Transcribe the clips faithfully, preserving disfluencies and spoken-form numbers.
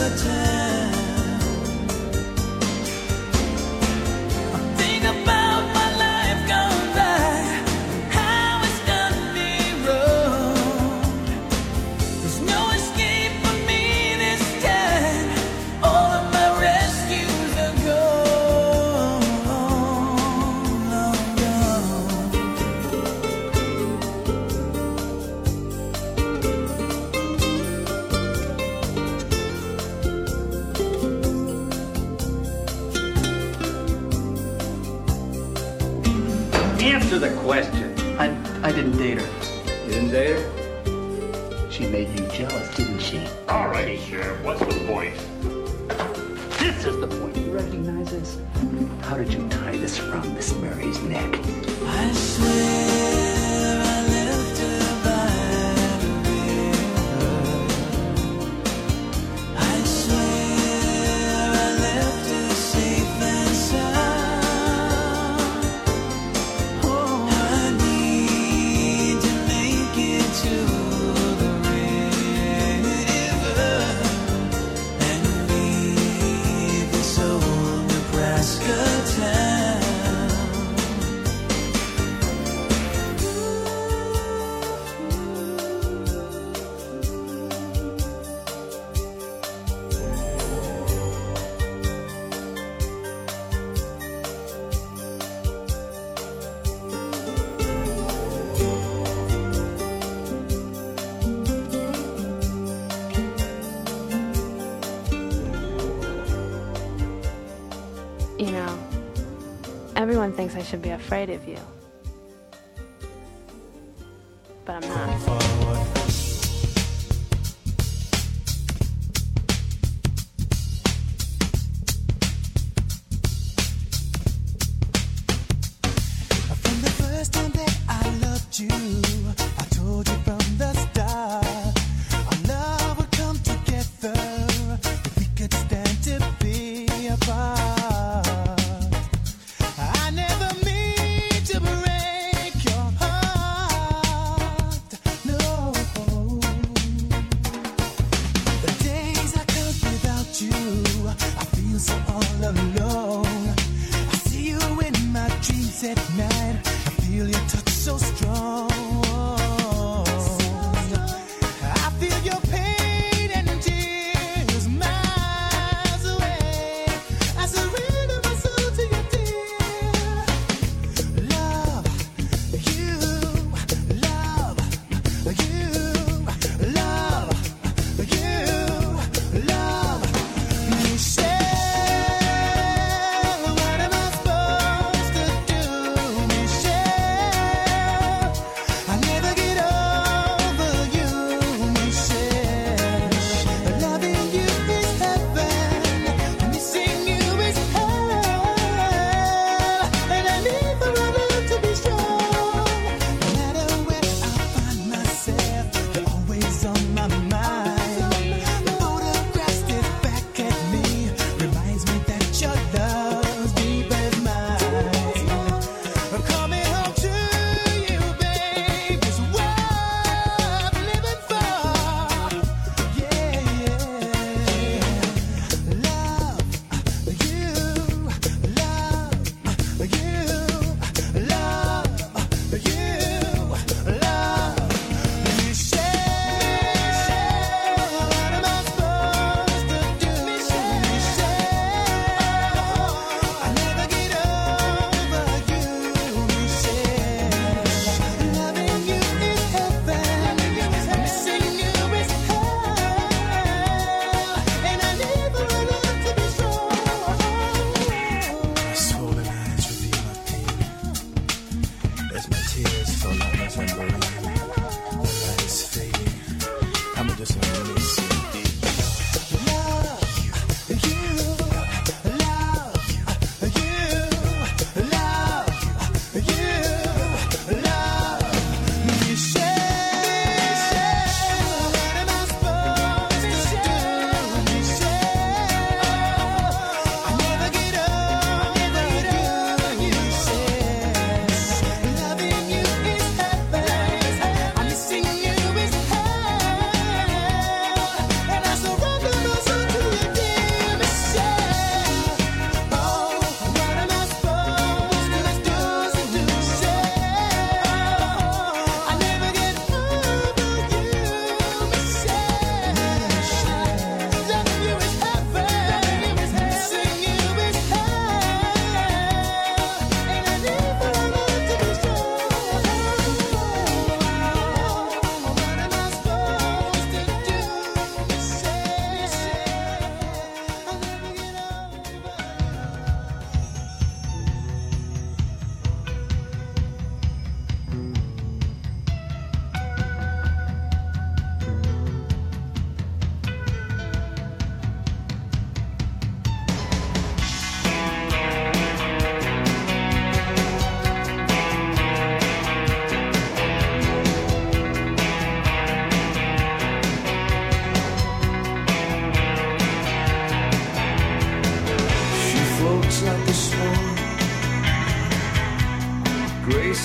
Answer the question. I I didn't date her. You didn't date her? She made you jealous, didn't she? All right, Sheriff, what's the point? This is the point. You recognize this? How did you tie this around Miss Mary's neck? I swear I left her by the river. I swear I left her safe and sound. Oh, I need to make it to the river and leave this old Nebraska town. You know, everyone thinks I should be afraid of you. But I'm not. From the first time that I loved you, I told you from the start, our love would come together if we could stand to be apart. I never mean to break your heart. No,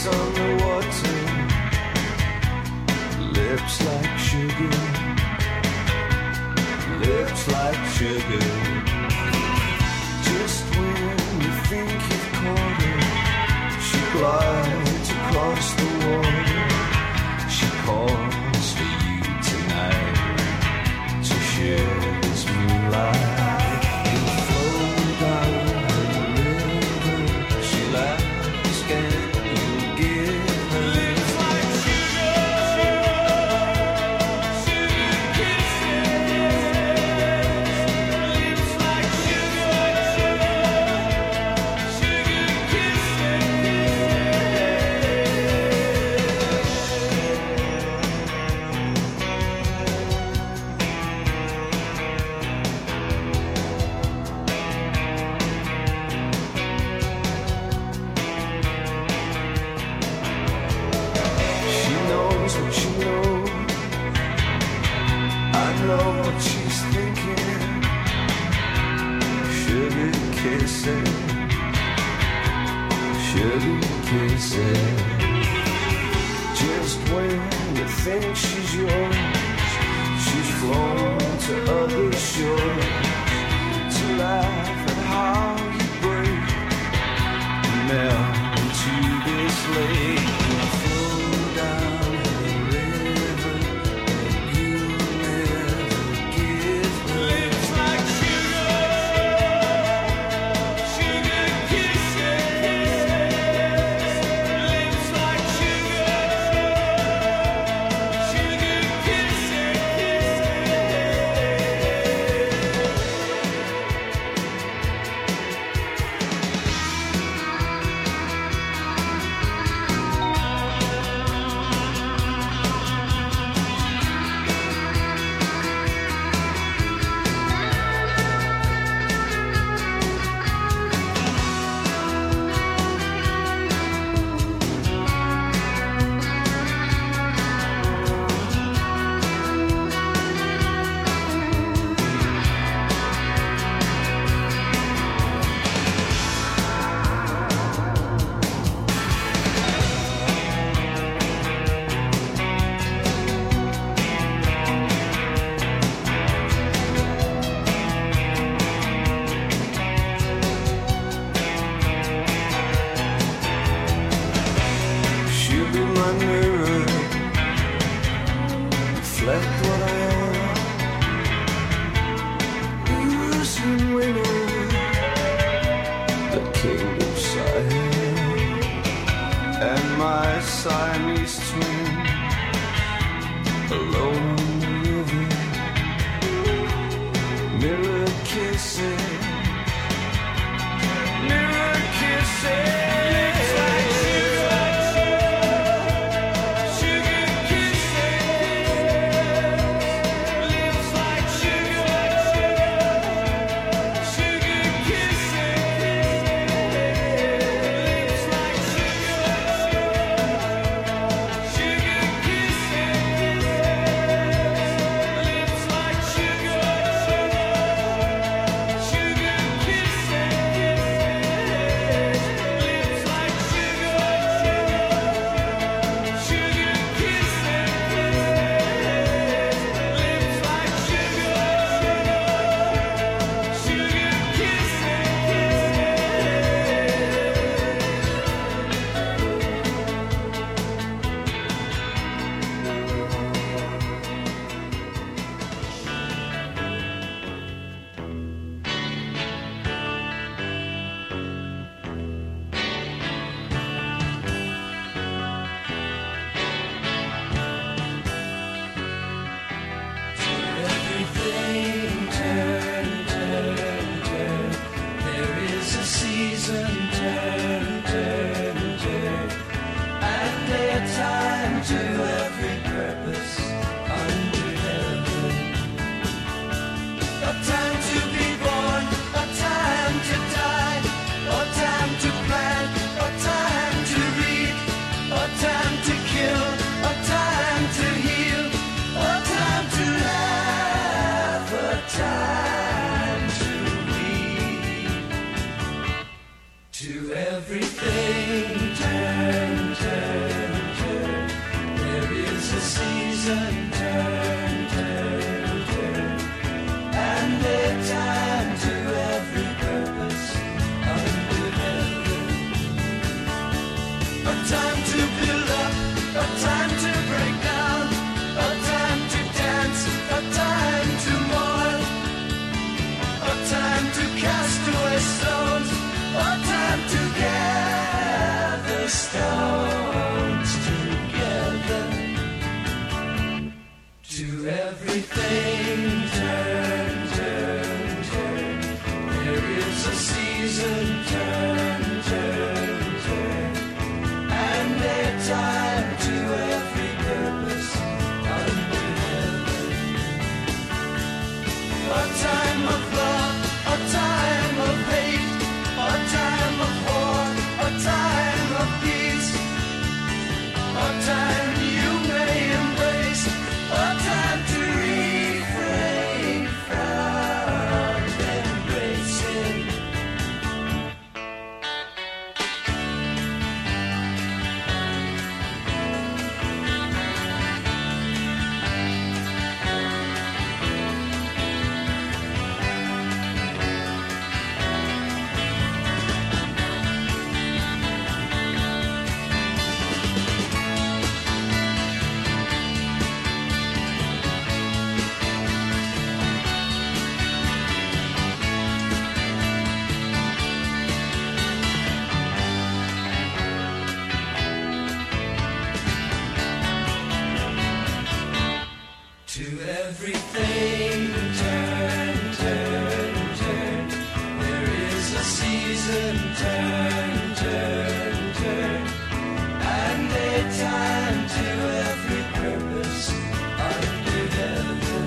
lips on the water, lips like sugar, lips like sugar. Just when you think you've caught her, she glides across the water. She calls for you tonight to share this moonlight. Just when you think she's yours, she's flown to other shores to laugh at how you break and melt into this lake and flow down the river that you'll never give her. Lips like sugar, sugar kisses. everything turn, turn, turn. There is a season, turn, turn, turn. And a time to every purpose under heaven. A time of love, a time of hate, a time of war, a time of peace, a time you may embrace, a time to refrain from embracing. To everything turn, turn, turn. There is a season, turn, turn, turn. And a time to every purpose under heaven.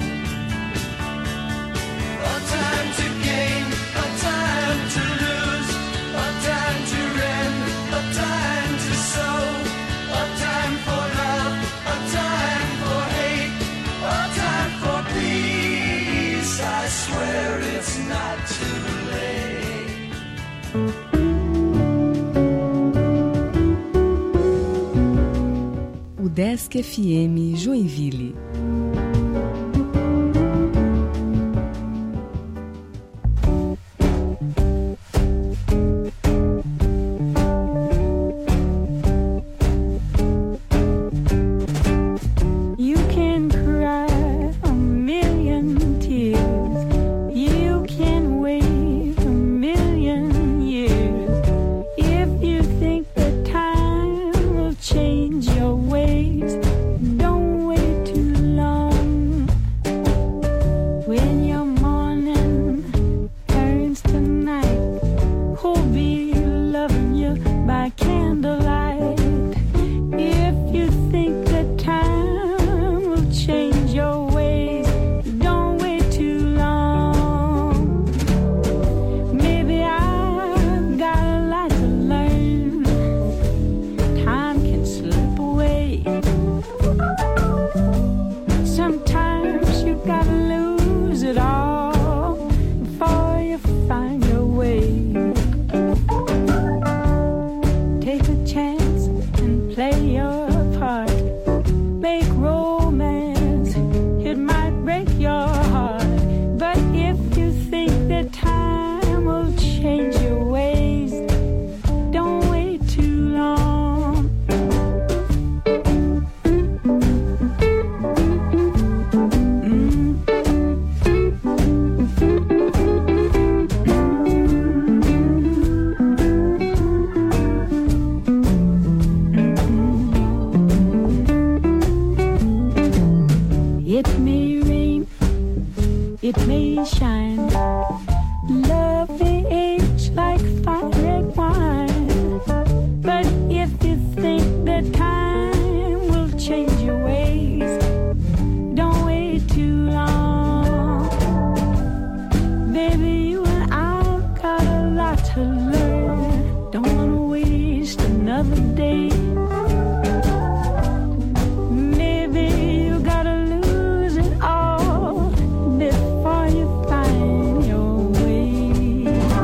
A time to gain, a time to lose, a time to rend, a time to sow, a time for love, a time for hate, a time for peace. I swear it's not too late. O Desk F M Joinville. You can cry a million tears. You can wait a million years. If you think that time will change your ways, don't wait too long. When your morning turns to night, who'll be loving you by candlelight? If you think that time will change your ways, don't wait too long. Maybe I've got a lot to learn. Time can slip away. Sometimes you gotta lose it all before you find your way. Take a chance and play your part. Make romance, it might break your heart. But if you think that time will change your ways, don't wait too long. It may rain, it may shine. Love may age like fine red wine. But if you think that time will change your ways, don't wait too long. Baby, you and I've got a lot to learn. Don't wanna waste another day. Maybe you gotta lose it all before you find your way.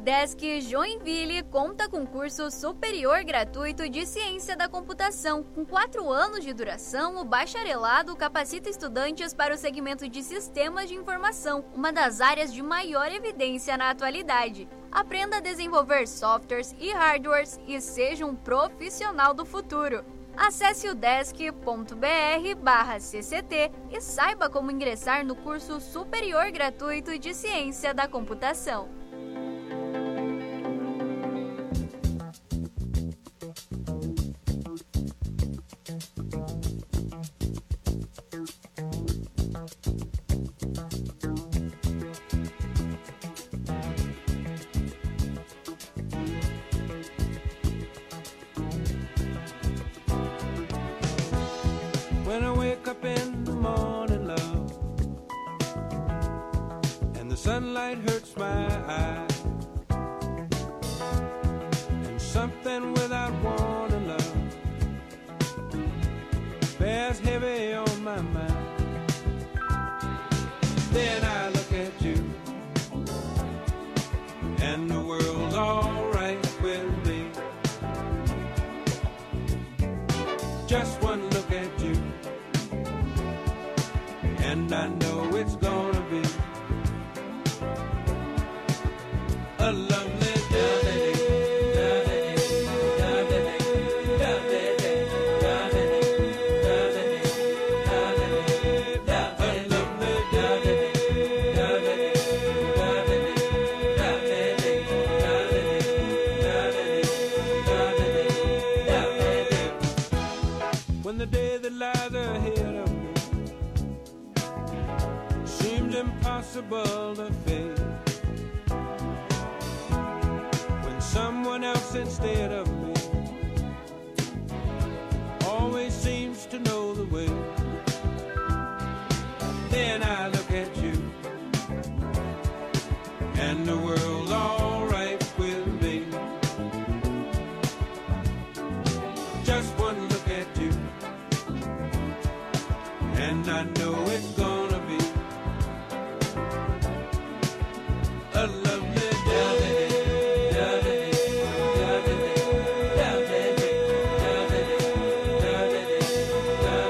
Udesc Joinville conta com curso superior gratuito de Ciência da Computação. Com quatro anos de duração, o bacharelado capacita estudantes para o segmento de Sistemas de Informação, uma das áreas de maior evidência na atualidade. Aprenda a desenvolver softwares e hardwares e seja um profissional do futuro. Acesse udesc.br barra CCT e saiba como ingressar no curso superior gratuito de Ciência da Computação. When I wake up in the morning, love, and the sunlight hurts my eyes, and something without warning, love, bears heavy on my mind. Then I look at you, and the world's alright with me. Just one look at you, and I know it's gonna be a lovely day. When the day that lies ahead of me seems impossible to face, when someone else instead of me always seems to know the way, then I look at you, and the world's alright with me. Just one look at you, and I know it's gonna be a lovely day. A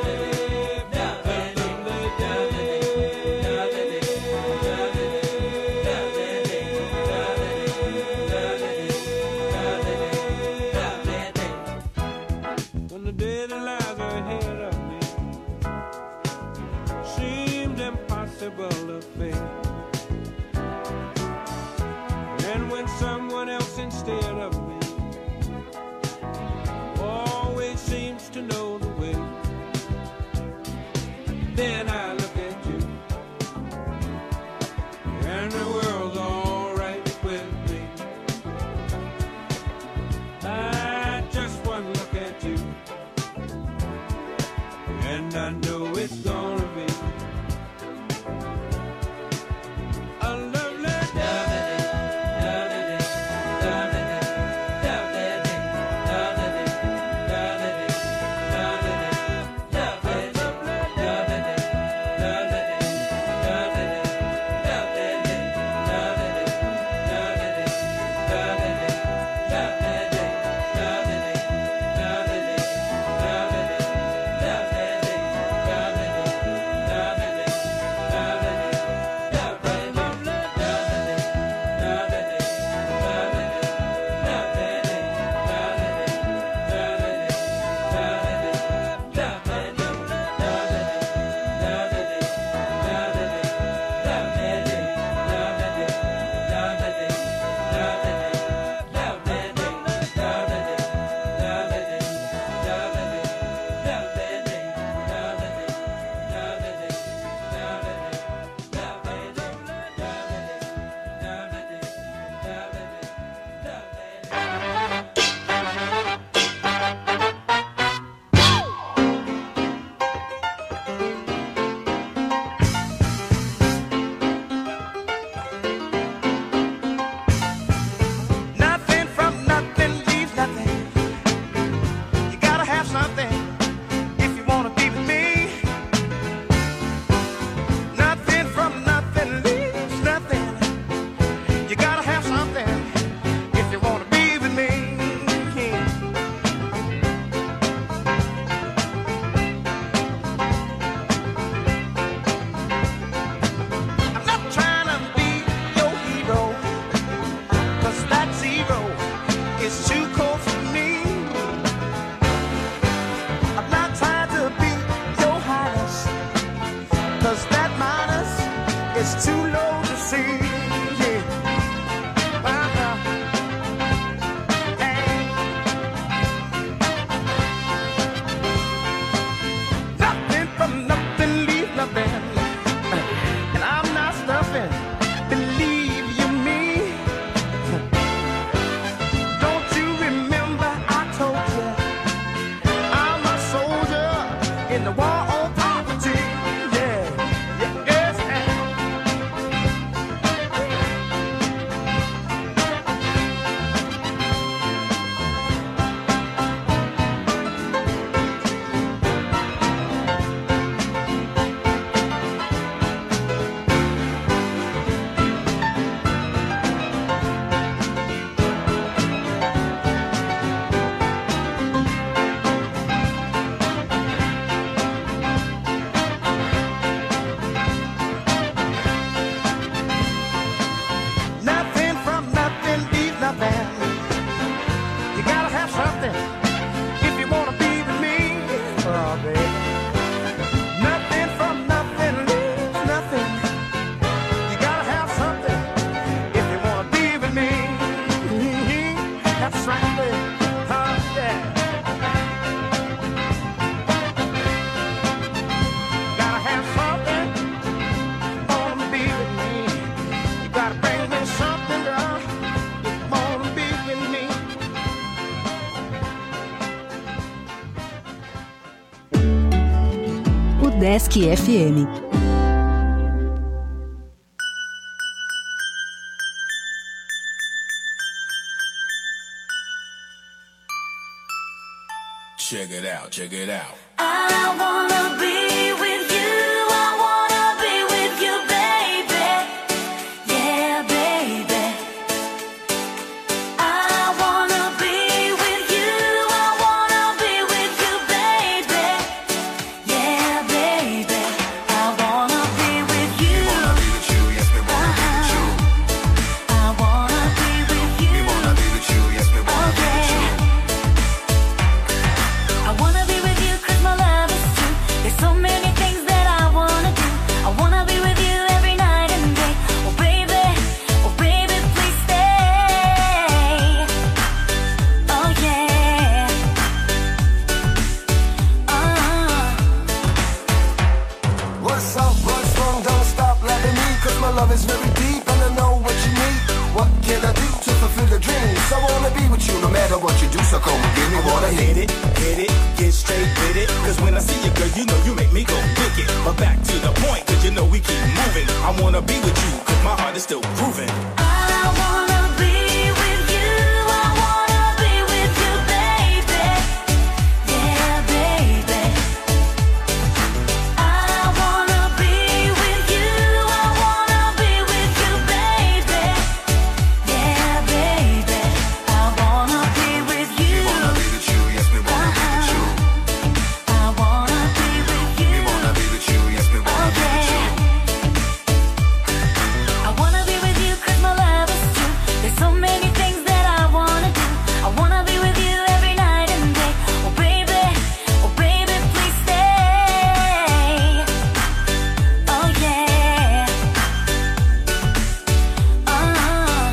Desk F M. Check it out, check it out. I wanna be with you, I wanna be with you, baby. Yeah, baby. I wanna be with you, I wanna be with you, baby. Yeah, baby. I wanna be with you. We wanna be with you, yes, we wanna be with you. I wanna be with you. We wanna be with you, yes, we wanna be with you. I wanna be with you 'cause my love is true. There's so many things that I wanna do. I wanna be with you every night and day. Oh baby, oh baby, please stay. Oh yeah. Uh-huh. What's up, what's wrong? Don't stop loving me, 'cause my love is very deep and I know what you need. What can I do to fulfill the dreams? I wanna be with you no matter what you do, so come and give me what I Hit need. it, hit it, get straight with it. Cause when I see you, girl, you know you make me go wicked. But back to the point, cause you know we keep moving. I wanna be with you, cause my heart is still grooving. I wanna be with you, I wanna be with you, baby. Yeah, baby. I wanna be with you, I wanna be with you, baby. Yeah, baby. I wanna be with you. We wanna be with you, yes, we wanna be with you. I wanna be with you. We wanna be with you, yes, we wanna be with you. I wanna be with you 'cause my love is true. There's so many things that I wanna do. I wanna be with you every night and day. Oh baby, oh baby, please stay. Oh yeah. Uh-huh.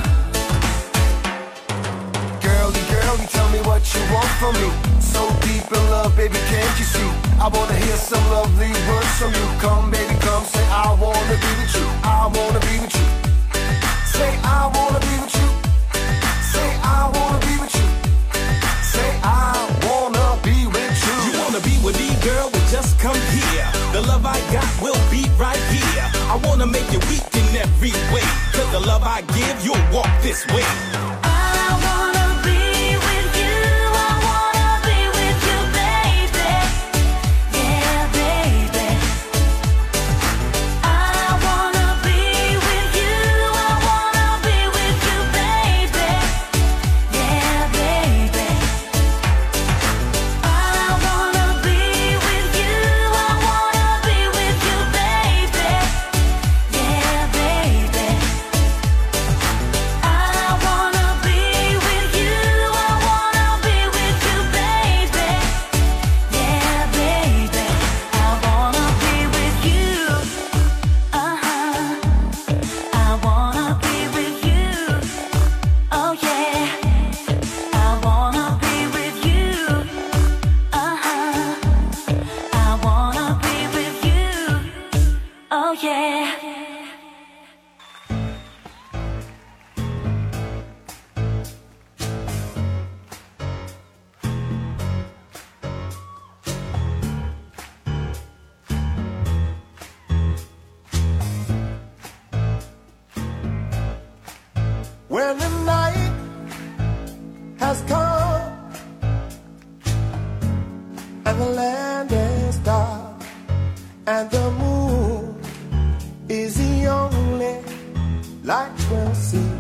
Girlie, girlie, tell me what you want from me. So deep in love, baby, can't you see? I wanna hear some lovely words from you. Come, baby, come, say I wanna be with you. I wanna be with you. Say I wanna be with you. Say I wanna be with you. Say I wanna be with you. You wanna be with me, girl? Well, just come here. The love I got will be right here. I wanna make you weak in every way. Cause the love I give, you'll walk this way. I wanna be with you, I wanna be with you, baby. Yeah, baby. I wanna be with you, I wanna be with you, baby. Yeah, baby. I wanna be with you, I wanna be with you, baby. Yeah, baby. I wanna be with you, I wanna be with you, baby. Yeah, baby. I wanna be with you. Uh-huh. I wanna be with you. Oh yeah. I wanna be with you. Uh-huh. I wanna be with you. Oh yeah. When the night has come and the land is dark and the moon is the only light we'll see.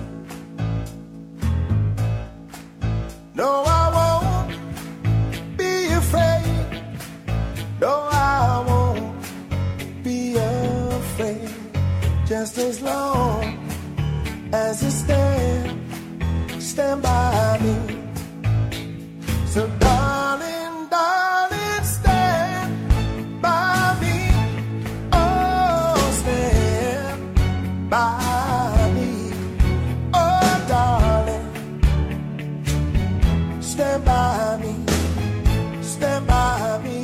No, I won't be afraid. No, I won't be afraid. Just as long as you stand, stand by me. So darling, darling, stand by me. Oh, stand by me. Oh, darling, stand by me. Stand by me.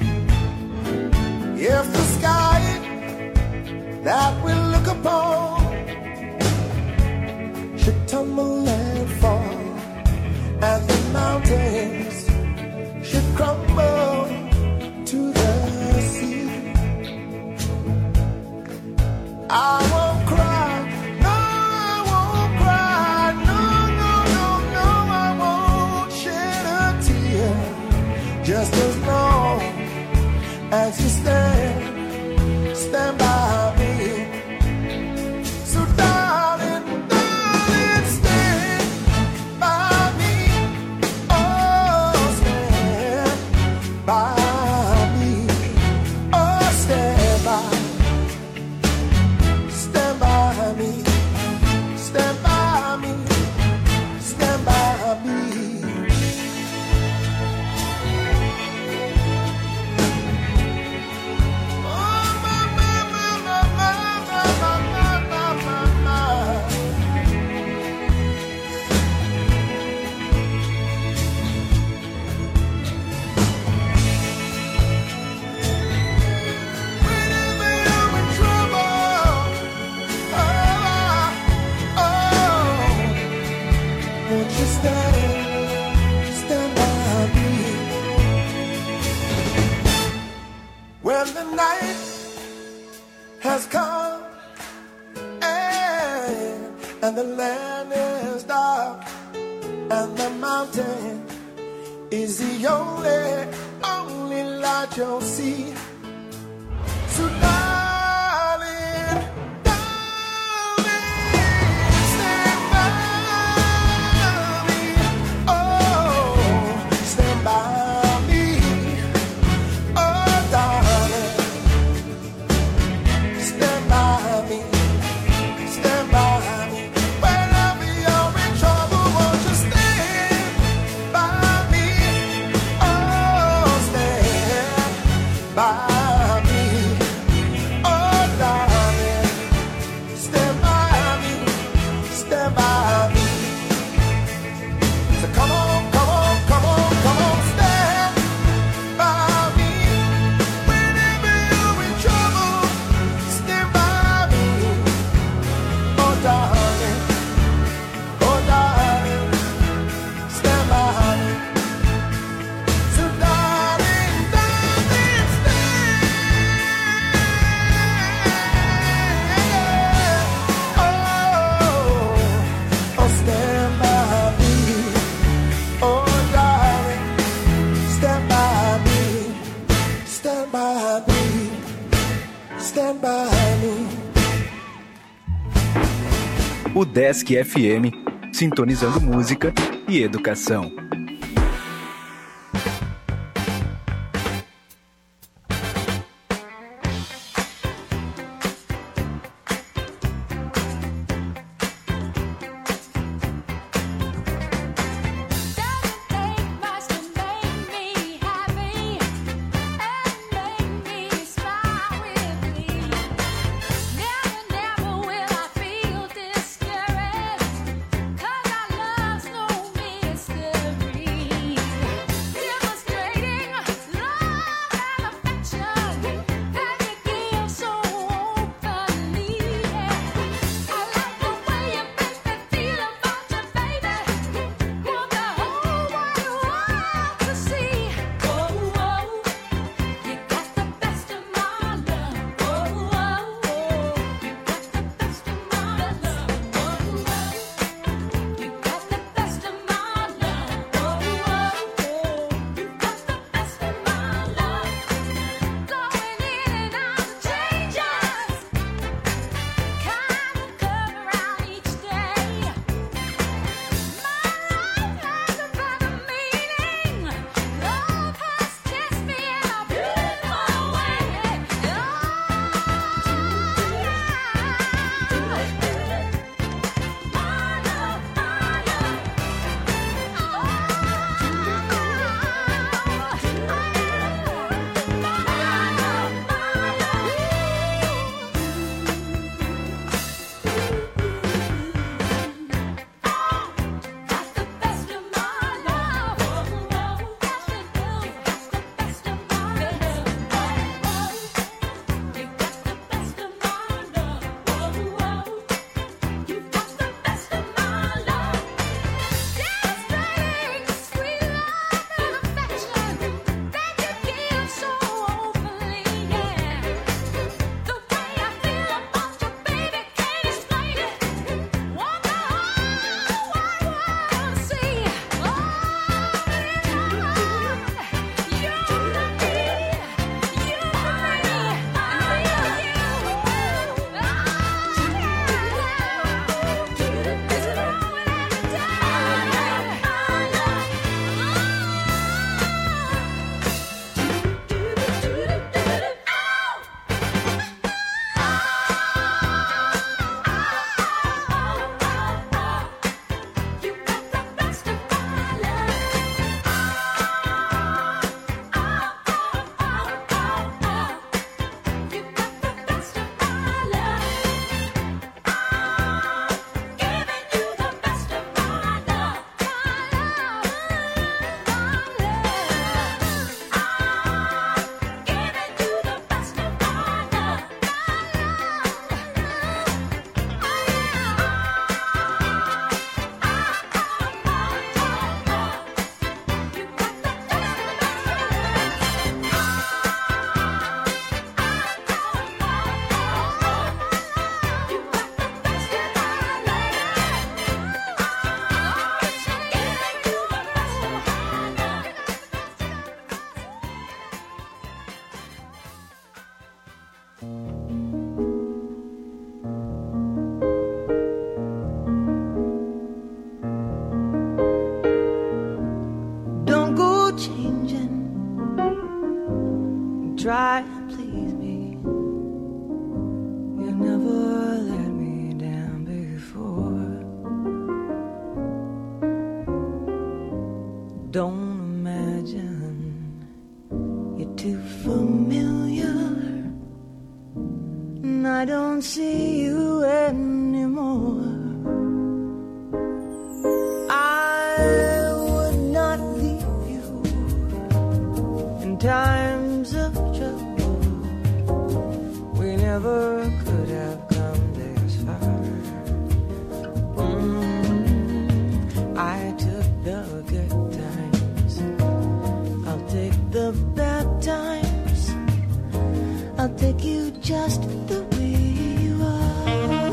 If the sky that we look upon should tumble and fall, and the mountains should crumble to the sea, just as long as you stand, stand by me. So darling, darling, stand by me. Oh, stand by me. Oh, stand by. Stand by me. Stand by me. Stand by me. When the night has come and, and the land is dark and the mountain is the only, only light you'll see. So darling, darling, stand by me. Oh, stand by me. Oh, darling, stand by me. Stand by me. Whenever you're in trouble, won't you stand by me? Oh, stand by me. Oh, darling, stand by me. Stand by me. So come on, come on, come on, come on, stand by me. Whenever you're in trouble, stand by me. Oh, darling, oh, darling, stand by me. So darling, darling, stand. Oh, oh, stand by me. Oh, darling, stand by me. Stand by me. Stand by me. O Desk F M, sintonizando música e educação. Discouraged, 'cause our love's no mystery. try to please me. You never let me down before. Don't imagine you're too familiar, and I don't see you anymore. I would not leave you in times of trouble. We never could have come this far. Mm, I took the good times, I'll take the bad times. I'll take you just the way you are.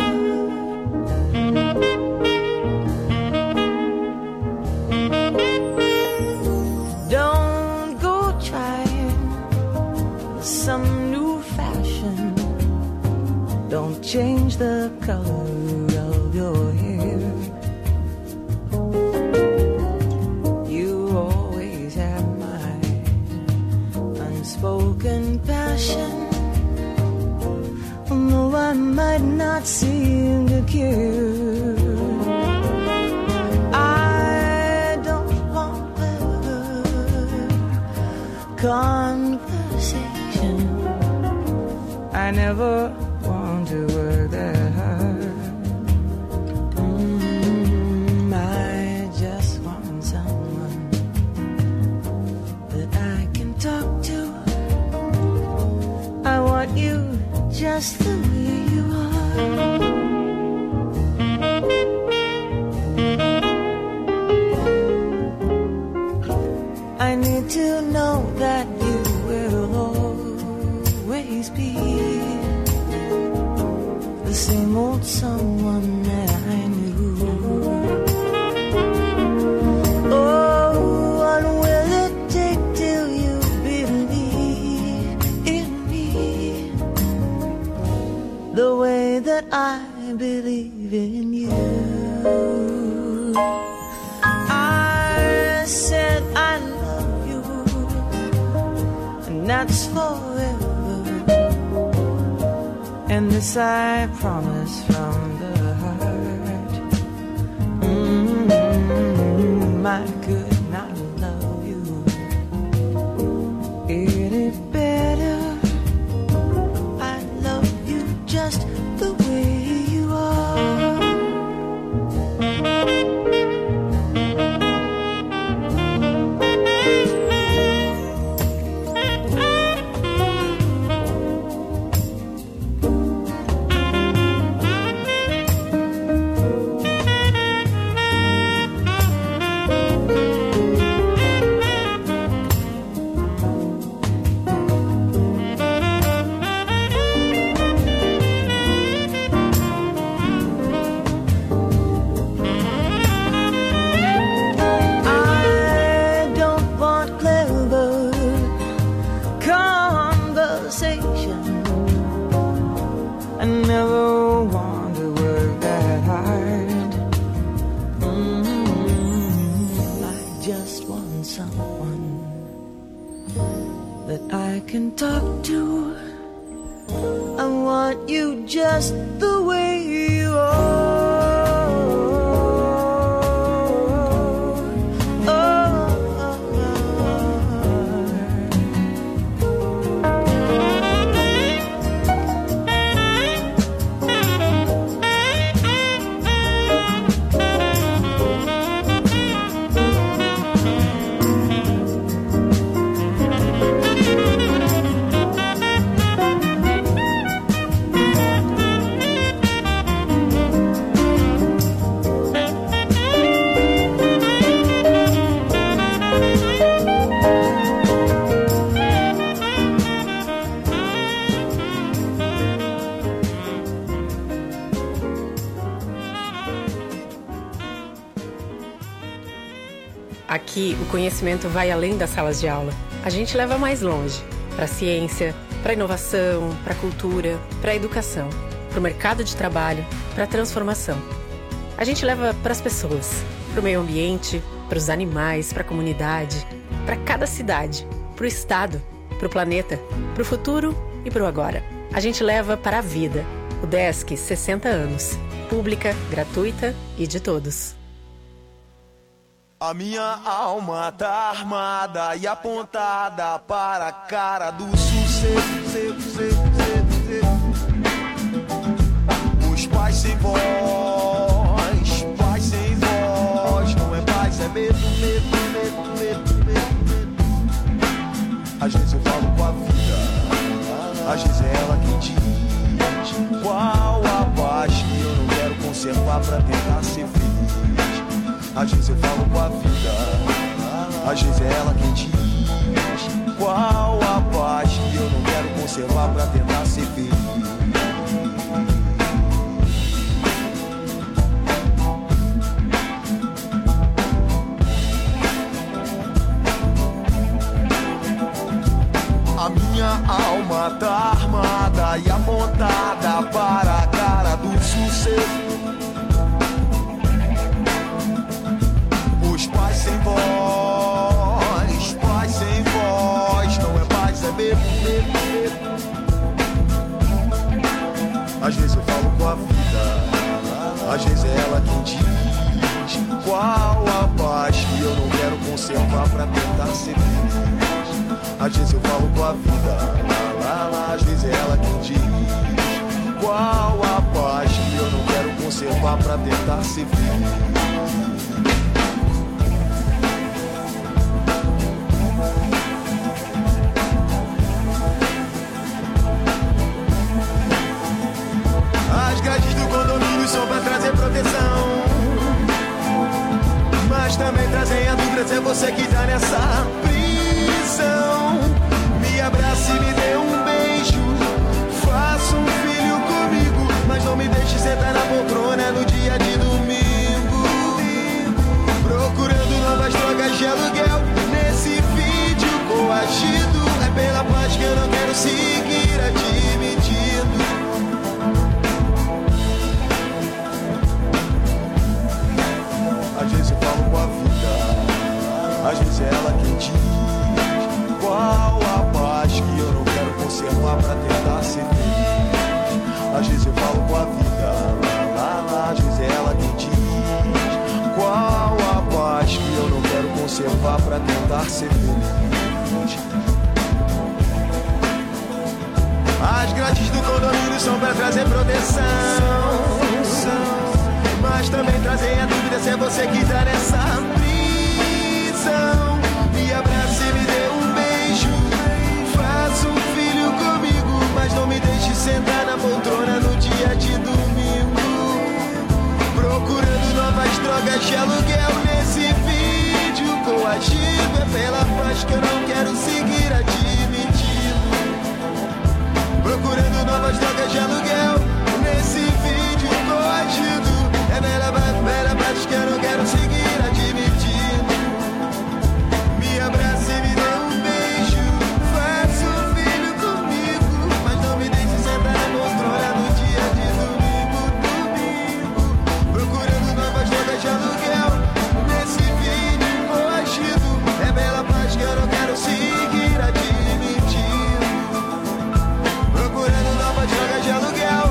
Don't go trying some new fashion. Don't change the color of your hair. You always have my unspoken passion, although I might not seem to care. I don't want clever conversation. I never want to work that hard. Mm, I just want someone that I can talk to. I want you just the way you are. I need to know that you will always be the same old someone that I knew. Oh, what will it take till you believe in me the way that I believe in you? I said I love you, and that's forever. And this I promise from the heart. Mm-hmm. I could not love you any better. I love you just the way you are. I never want to work that hard. Mm-hmm. I just want someone that I can talk to. I want you just the way you are. Aqui, o conhecimento vai além das salas de aula. A gente leva mais longe, para a ciência, para a inovação, para a cultura, para a educação, para o mercado de trabalho, para a transformação. A gente leva para as pessoas, para o meio ambiente, para os animais, para a comunidade, para cada cidade, para o estado, pro planeta, pro futuro e pro agora. A gente leva para a vida. O Desk sessenta anos. Pública, gratuita e de todos. A minha alma tá armada e apontada para a cara do sucesso. Seco, seco, seco, seco. Os pais sem voz, pais sem voz. Não é paz, é medo, medo, medo, medo, medo, medo. Às vezes eu falo com a vida, às vezes é ela quem diz qual a paz que eu não quero conservar pra tentar ser feliz. Às vezes eu falo com a vida, às vezes é ela quem diz qual a paz que eu não quero conservar pra tentar ser feliz. A minha alma tá armada e apontada para a cara do sucesso. Os pais sem voz, pais sem voz. Não é paz, é medo, medo, medo. Às vezes eu falo com a vida, às vezes é ela quem diz qual a paz que eu não quero conservar pra tentar ser feliz. Às vezes eu falo com a vida, lá, lá, lá. Às vezes é ela quem diz qual a paz que eu não quero conservar pra tentar ser feliz. As grades do condomínio são pra trazer proteção, mas também trazem a dúvida se é você que tá nessa prisão. Me abrace e me dê um beijo, faça um filho comigo, mas não me deixe sentar na poltrona no dia de domingo, procurando novas drogas de aluguel. Nesse vídeo coagido, é pela paz que eu não quero seguir admitindo. Às vezes eu falo com a vida, às vezes é ela quem diz qual a paz que eu não quero conservar pra tentar ser feliz. Às vezes eu falo com a vida, lá, lá, lá. Às vezes é ela quem diz qual a paz que eu não quero conservar pra tentar ser feliz. As grades do condomínio são pra trazer proteção, mas também trazem a dúvida se é você que tá nessa prisão. Me abrace e me dê um beijo, faça um filho comigo, mas não me deixe sentar na poltrona no dia de domingo, procurando novas drogas de aluguel. Nesse vídeo coagido, é pela paz que eu não quero seguir admitindo, procurando novas drogas de aluguel. Nesse vídeo coagido, é bela, bela paz que eu não quero seguir admitindo. Me abrace e me dê um beijo, faça um filho comigo, mas não me deixe sentar na poltrona no dia de domingo, domingo, procurando novas drogas de aluguel. Nesse vídeo coagido, é bela paz que eu não quero seguir admitindo, procurando novas drogas de aluguel.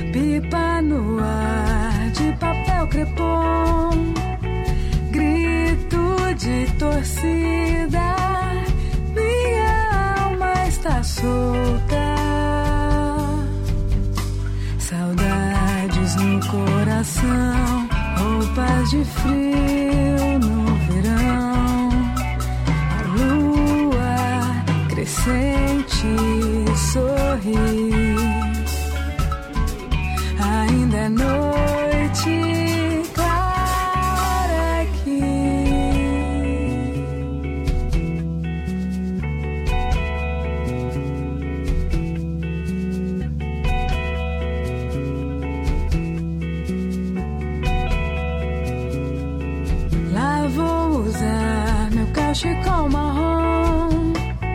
pipa no ar de papel crepom, grito de torcida, minha alma está solta, saudades no coração, roupas de frio no verão, a lua crescente sorri. Ainda é noite clara aqui. Lá vou usar meu cachecol marrom,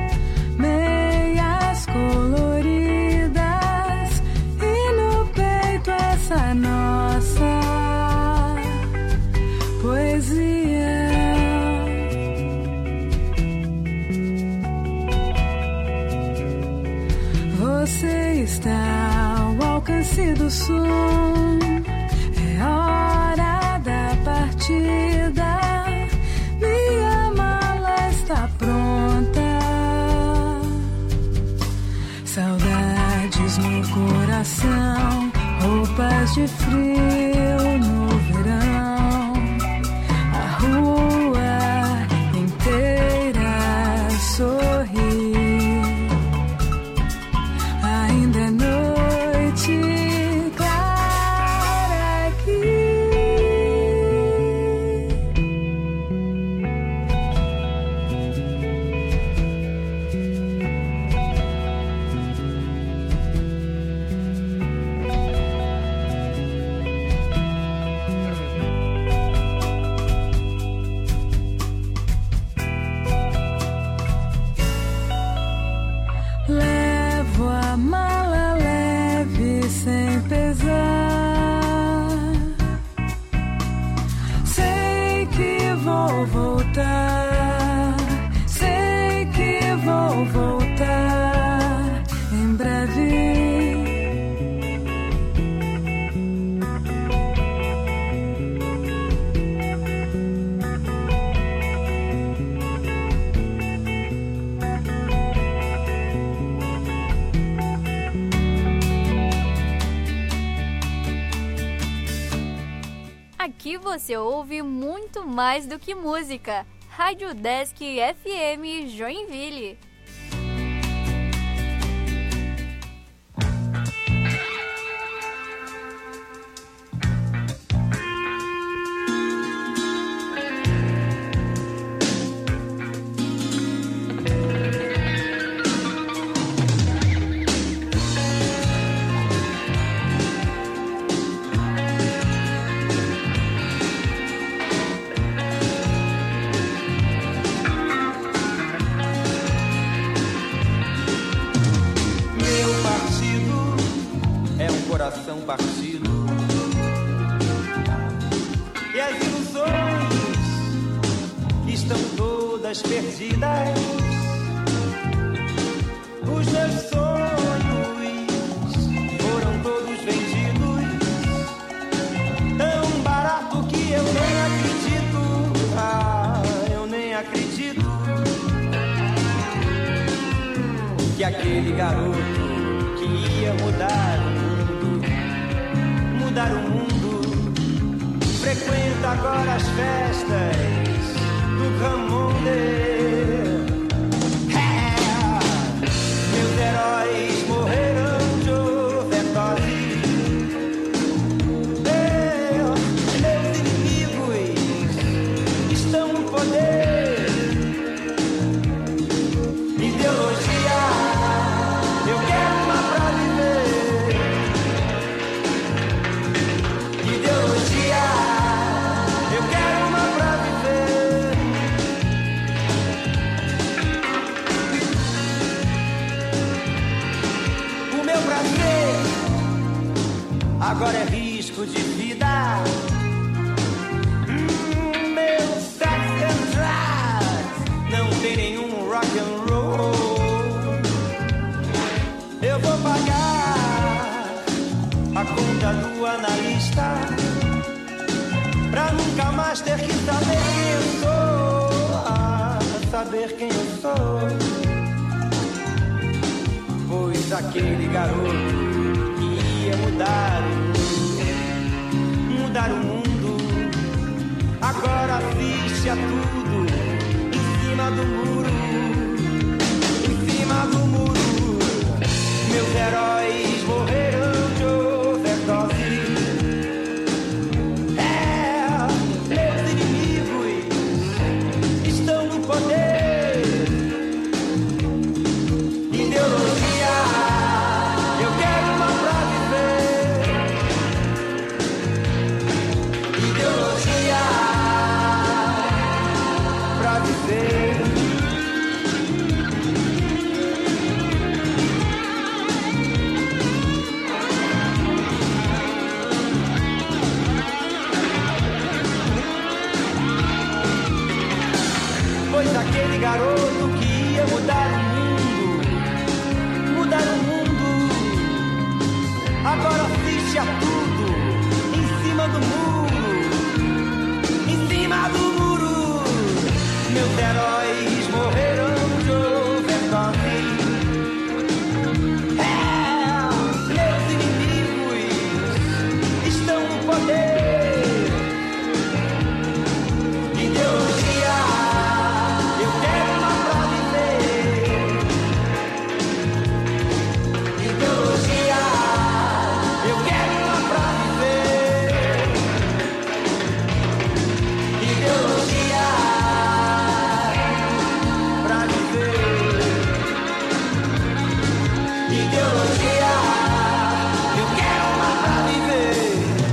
meias coloridas e no peito essa nossa poesia. Você está ao alcance do som, é hora da partida, minha mala está pronta, saudades no coração, roupas de frio no verão, a rua inteira sorri. Ainda é noite clara aqui. Levo a mala leve sem pesar, sei que vou voltar, sei que vou voltar em breve. Aqui você ouve muito mais do que música. Rádio Desk F M Joinville. Coração partido e as ilusões que estão todas perdidas, os meus sonhos foram todos vendidos, tão barato que eu nem acredito, ah, eu nem acredito que aquele garoto que ia mudar mudar o mundo frequenta agora as festas do Ramonde. É, meus heróis morreram de overdose, meu, meus inimigos estão no poder. Ideologia, eu quero uma pra viver. Ideologia, eu quero uma pra viver. O meu prazer agora é risco de vida. Hum, meu sex and drugs não tem nenhum rock and roll. Eu vou pagar a conta do analista, pra nunca mais ter que saber quem eu sou. Ah, saber quem eu sou. Pois aquele garoto que ia mudar o mundo, mudar o mundo, agora assiste a tudo em cima do muro, em cima do muro. Meus heróis morreram de overdose. É, meus inimigos estão no poder. Ideologia, eu quero uma pra viver. Ideologia pra viver. Pois aquele garoto que ia mudar o mundo, mudar o mundo, agora assiste a tudo em cima do muro, em cima do muro. Meus heróis morreram de overdose. É, meus inimigos estão no poder. Ideologia, eu quero uma pra viver. Ideologia, eu quero uma pra viver. Ideologia pra viver. Ideologia, eu quero uma pra viver.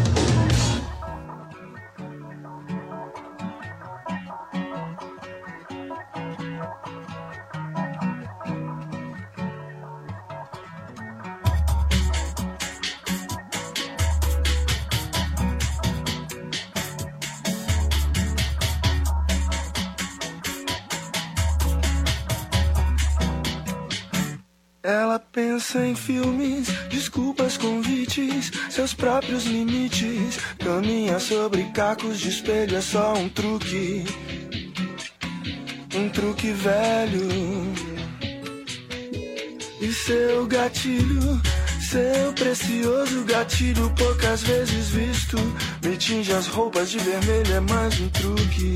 Ela pensa em filmes, desculpas, convites, seus próprios limites. Caminha sobre cacos de espelho, é só um truque, um truque velho. E seu gatilho, seu precioso gatilho, poucas vezes visto, me tinge as roupas de vermelho, é mais um truque.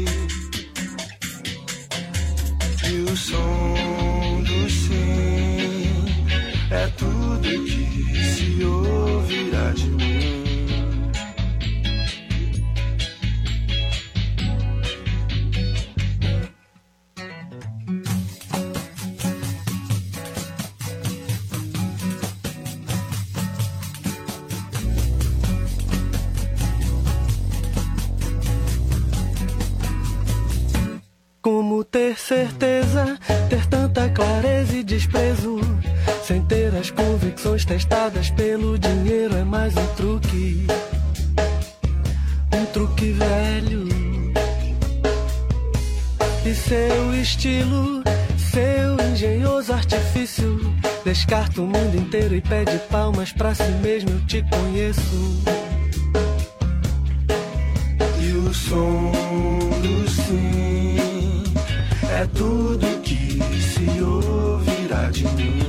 E o som do sim é tudo que se ouvirá de mim. Como ter certeza, ter tanta clareza e desprezo, sem ter as convicções testadas pelo dinheiro, é mais um truque, um truque velho. E seu estilo, seu engenhoso artifício, descarta o mundo inteiro e pede palmas pra si mesmo, eu te conheço. E o som do sim é tudo que se ouvirá de mim.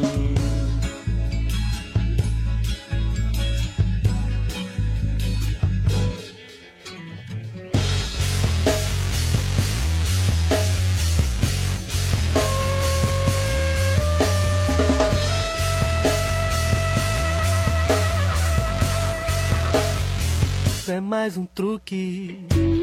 É mais um truque.